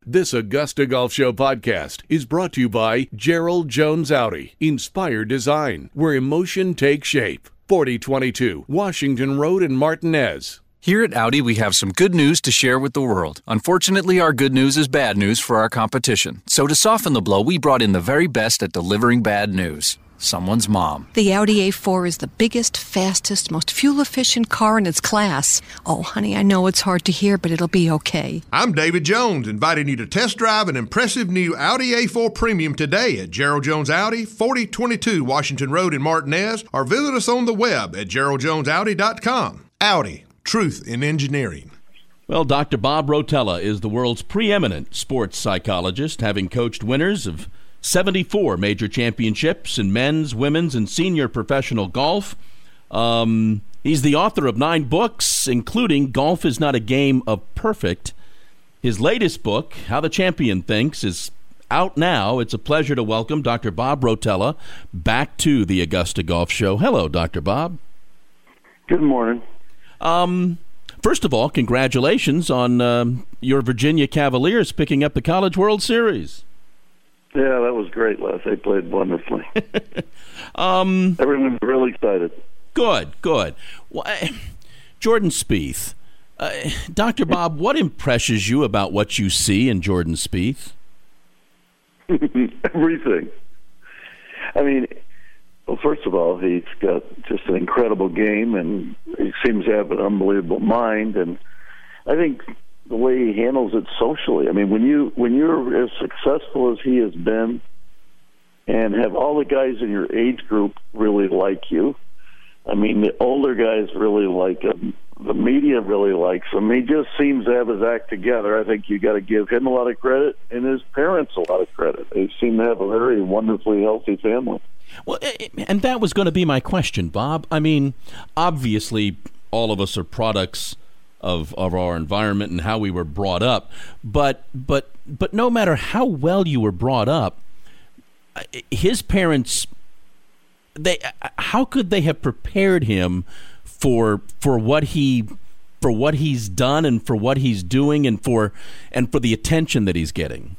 This Augusta Golf Show podcast is brought to you by Gerald Jones Audi. Inspire design, where emotion takes shape. 4022 Washington Road in Martinez. Here at Audi, we have some good news to share with the world. Unfortunately, our good news is bad news for our competition. So to soften the blow, we brought in the very best at delivering bad news. Someone's mom. The Audi A4 is the biggest, fastest, most fuel-efficient car in its class. Oh, honey, I know it's hard to hear, but it'll be okay. I'm David Jones, inviting you to test drive an impressive new Audi A4 Premium today at Gerald Jones Audi, 4022 Washington Road in Martinez, or visit us on the web at geraldjonesaudi.com. Audi, truth in engineering. Well, Dr. Bob Rotella is the world's preeminent sports psychologist, having coached winners of 74 major championships in men's, women's, and senior professional golf. He's the author of 9 books, including Golf is Not a Game of Perfect. His latest book, How the Champion Thinks, is out now. It's a pleasure to welcome Dr. Bob Rotella back to the Augusta Golf Show. Hello, Dr. Bob. Good morning. First of all, congratulations on your Virginia Cavaliers picking up the College World Series. Yeah, that was great, Les. They played wonderfully. Everyone's really excited. Good. Well, Jordan Spieth. Dr. Bob, what impresses you about what you see in Jordan Spieth? Everything. I mean, well, first of all, he's got just an incredible game, and he seems to have an unbelievable mind, and I think the way he handles it socially. I mean, when you're as successful as he has been, and have all the guys in your age group really like you. I mean, the older guys really like him. The media really likes him. He just seems to have his act together. I think you got to give him a lot of credit, and his parents a lot of credit. They seem to have a very wonderfully healthy family. Well, and that was going to be my question, Bob. I mean, obviously, all of us are products of our environment and how we were brought up, but no matter how well you were brought up, his parents, how could they have prepared him for what he's done and for what he's doing and for the attention that he's getting?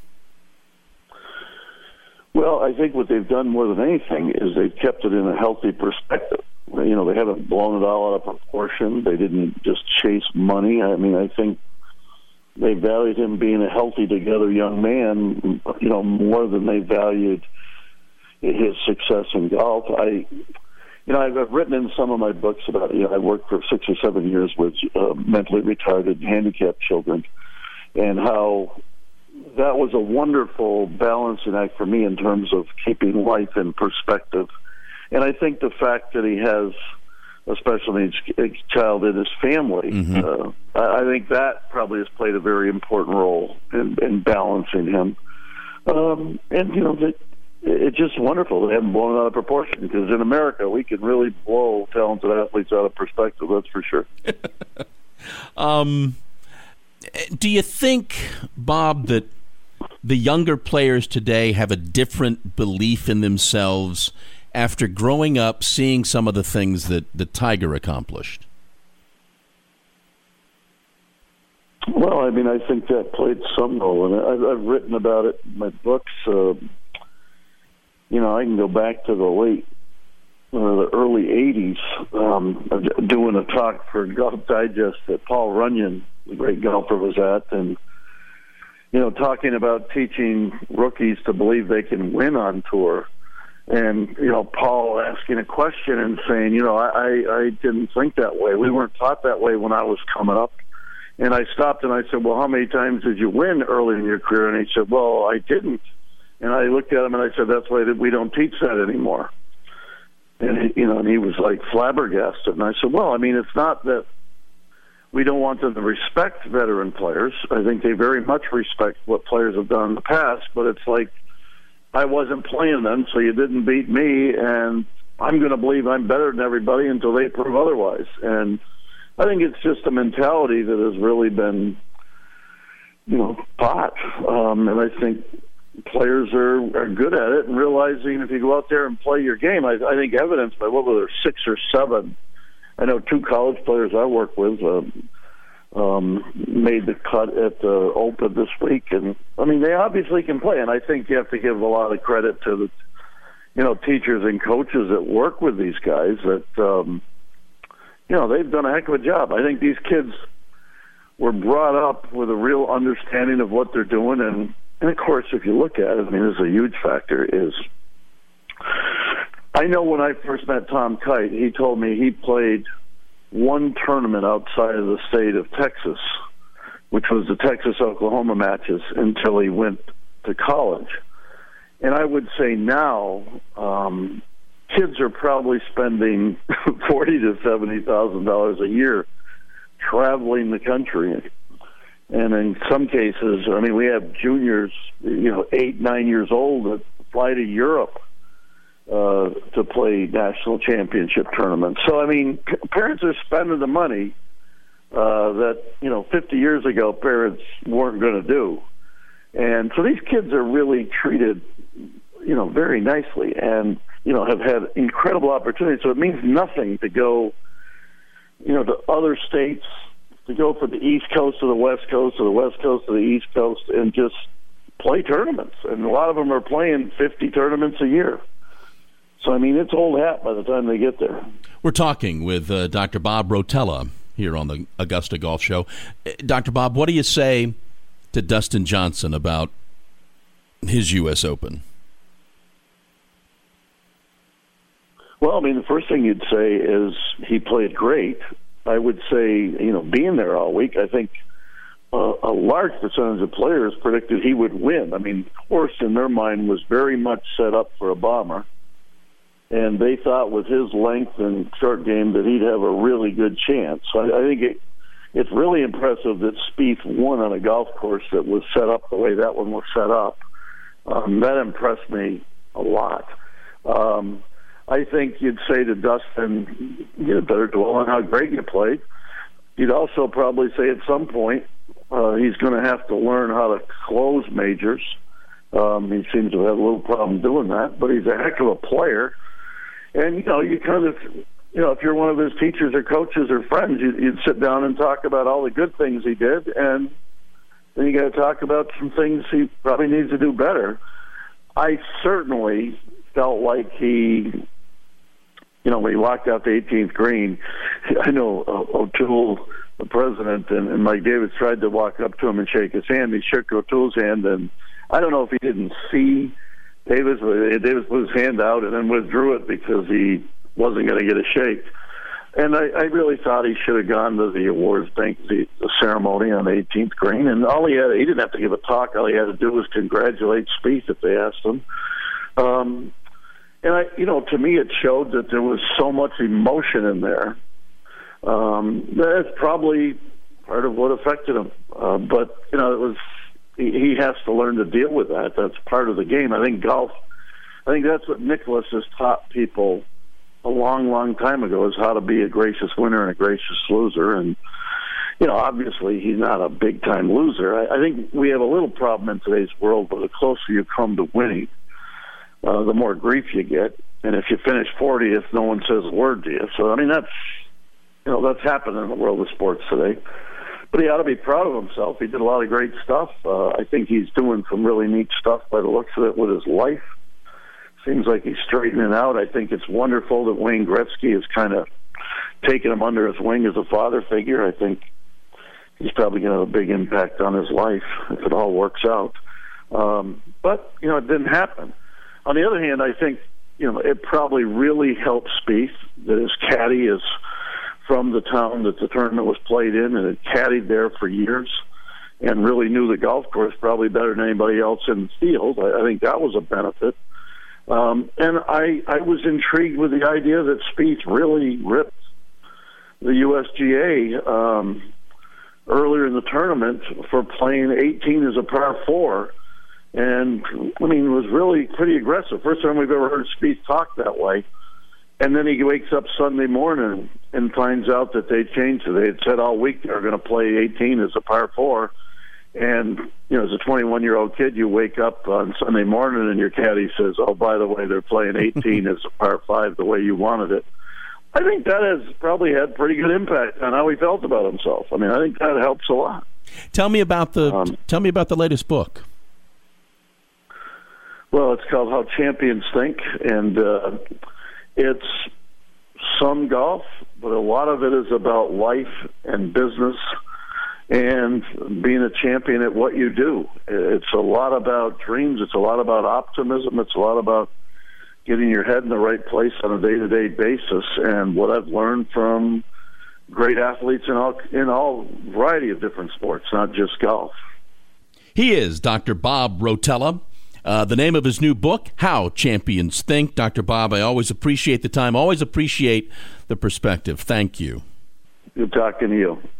Well, I think what they've done more than anything is they've kept it in a healthy perspective. You know, they haven't blown it all out of proportion. They didn't just chase money. I mean, I think they valued him being a healthy together young man, you know, more than they valued his success in golf. I've written in some of my books about, I worked for 6 or 7 years with mentally retarded, handicapped children, and how that was a wonderful balancing act for me in terms of keeping life in perspective. And I think the fact that he has a special needs child in his family, I think that probably has played a very important role in balancing him. It's just wonderful they haven't blown it out of proportion, because in America we can really blow talented athletes out of perspective, that's for sure. Do you think, Bob, that the younger players today have a different belief in themselves after growing up seeing some of the things that Tiger accomplished? Well, I mean, I think that played some role in it. I've written about it in my books. I can go back to the early 80s, doing a talk for Golf Digest that Paul Runyon, the great golfer, was at, and talking about teaching rookies to believe they can win on tour. And, Paul asking a question and saying, I didn't think that way. We weren't taught that way when I was coming up. And I stopped and I said, well, how many times did you win early in your career? And he said, well, I didn't. And I looked at him and I said, that's why we don't teach that anymore. And, and he was like flabbergasted. And I said, well, I mean, it's not that we don't want them to respect veteran players. I think they very much respect what players have done in the past, but it's like, I wasn't playing then, so you didn't beat me, and I'm going to believe I'm better than everybody until they prove otherwise. And I think it's just a mentality that has really been, taught. And I think players are good at it and realizing if you go out there and play your game, I think evidenced by, what were there, 6 or 7. I know 2 college players I work with, made the cut at the Open this week. And, I mean, they obviously can play, and I think you have to give a lot of credit to the, teachers and coaches that work with these guys that, they've done a heck of a job. I think these kids were brought up with a real understanding of what they're doing. And of course, if you look at it, I mean, this is a huge factor, is I know when I first met Tom Kite, he told me he played one tournament outside of the state of Texas, which was the Texas-Oklahoma matches, until he went to college. And I would say now, kids are probably spending $40,000 to $70,000 a year traveling the country. And in some cases, I mean, we have juniors, 8, 9 years old that fly to Europe to play national championship tournaments. So, I mean, parents are spending the money that, 50 years ago parents weren't going to do. And so these kids are really treated, very nicely and, have had incredible opportunities. So it means nothing to go, to other states, to go from the East Coast to the West Coast, to the West Coast to the East Coast, and just play tournaments. And a lot of them are playing 50 tournaments a year. So, I mean, it's old hat by the time they get there. We're talking with Dr. Bob Rotella here on the Augusta Golf Show. Dr. Bob, what do you say to Dustin Johnson about his U.S. Open? Well, I mean, the first thing you'd say is he played great. I would say, being there all week, I think a large percentage of players predicted he would win. I mean, of course, in their mind was very much set up for a bomber. And they thought with his length and short game that he'd have a really good chance. So I think it's really impressive that Spieth won on a golf course that was set up the way that one was set up. That impressed me a lot. I think you'd say to Dustin, you'd better dwell on how great you played. You'd also probably say at some point he's going to have to learn how to close majors. He seems to have a little problem doing that, but he's a heck of a player. And, you kind of, if you're one of his teachers or coaches or friends, you'd sit down and talk about all the good things he did, and then you got to talk about some things he probably needs to do better. I certainly felt like he, when he walked out the 18th green, I know O'Toole, the president, and Mike Davis tried to walk up to him and shake his hand. He shook O'Toole's hand, and I don't know if he didn't see Davis put his hand out and then withdrew it because he wasn't going to get a shake. And I really thought he should have gone to the awards the ceremony on the 18th green. And he didn't have to give a talk. All he had to do was congratulate Spieth if they asked him. And to me, it showed that there was so much emotion in there. That's probably part of what affected him. But it was. He has to learn to deal with that. That's part of the game. I think that's what Nicklaus has taught people a long, long time ago, is how to be a gracious winner and a gracious loser. And, obviously he's not a big-time loser. I think we have a little problem in today's world where the closer you come to winning, the more grief you get. And if you finish 40th, no one says a word to you. So, I mean, that's happening in the world of sports today. But he ought to be proud of himself. He did a lot of great stuff. I think he's doing some really neat stuff by the looks of it with his life. Seems like he's straightening out. I think it's wonderful that Wayne Gretzky has kind of taken him under his wing as a father figure. I think he's probably going to have a big impact on his life if it all works out. But, it didn't happen. On the other hand, I think, it probably really helped Spieth that his caddy is from the town that the tournament was played in, and had caddied there for years and really knew the golf course probably better than anybody else in the field. I think that was a benefit. And I was intrigued with the idea that Spieth really ripped the USGA earlier in the tournament for playing 18 as a par 4. And, it was really pretty aggressive. First time we've ever heard Spieth talk that way. And then he wakes up Sunday morning and finds out that they changed it. They had said all week they were going to play 18 as a par 4. And, as a 21-year-old kid, you wake up on Sunday morning and your caddy says, oh, by the way, they're playing 18 as a par 5 the way you wanted it. I think that has probably had pretty good impact on how he felt about himself. I mean, I think that helps a lot. Tell me about the latest book. Well, it's called How Champions Think, and it's some golf, but a lot of it is about life and business and being a champion at what you do. It's a lot about dreams. It's a lot about optimism. It's a lot about getting your head in the right place on a day-to-day basis. And what I've learned from great athletes in all variety of different sports, not just golf. He is Dr. Bob Rotella. The name of his new book, How Champions Think. Dr. Bob, I always appreciate the time, always appreciate the perspective. Thank you. Good talking to you.